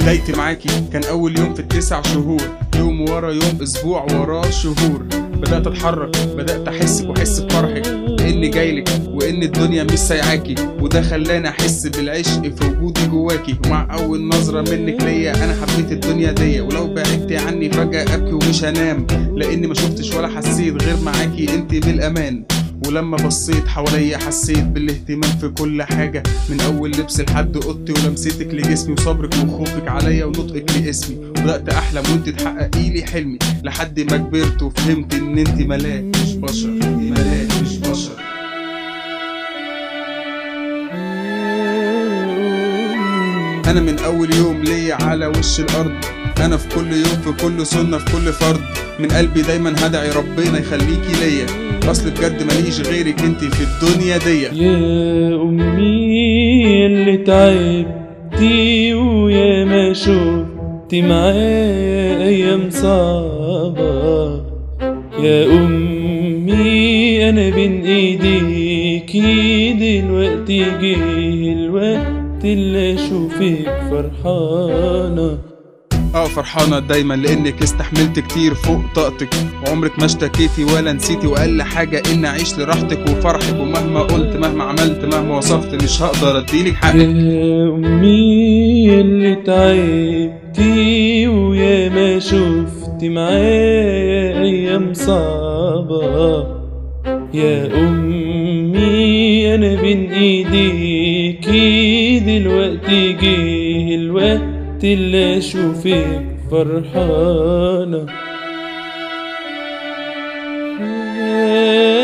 بدايتي معاكي كان اول يوم في ال9 شهور، يوم ورا يوم، اسبوع ورا شهور. بدأت اتحرك، بدأت احسك واحس بفرحك، اني جايلك وان الدنيا مش سايعاكي، وده خلاني احس بالعشق في وجودي جواكي. ومع اول نظرة منك ليا انا حبيت الدنيا دي، ولو بعدتي عني فجأة ابكي ومش هنام، لاني ما شفتش ولا حسيت غير معاكي انتي بالامان. ولما بصيت حواليا حسيت بالاهتمام في كل حاجة، من اول لبس لحد اوضتي ولمستك لجسمي وصبرك وخوفك عليا ونطقك لاسمي. وبدأت احلم وانت تحققي لي حلمي، لحد ما كبرت وفهمت ان انت ملاك مش بشر، ملاك مش بشر. انا من اول يوم ليا على وش الارض، انا في كل يوم في كل سنة في كل فرد، من قلبي دايما هدعي ربنا يخليكي ليا، اصل بجد ماليش غيرك انتي في الدنيا دي. يا امي اللي تعبتي ويا ما شفتي معايا ايام صعبة، يا امي انا بين ايديكي دلوقتي جه الوقت اللي اشوفك فرحانة. فرحانة دايما لانك استحملت كتير فوق طاقتك، وعمرك ما اشتكيتي ولا نسيتي، واقل حاجة ان اعيش لراحتك وفرحك، ومهما قلت مهما عملت مهما وصفت مش هقدر اديلك حقك. يا امي اللي تعبتي ويا ما شفتي معايا ايام صعبة، يا امي انا بين ايديكي دلوقتي جه الوقت اللي اشوفك فرحانة.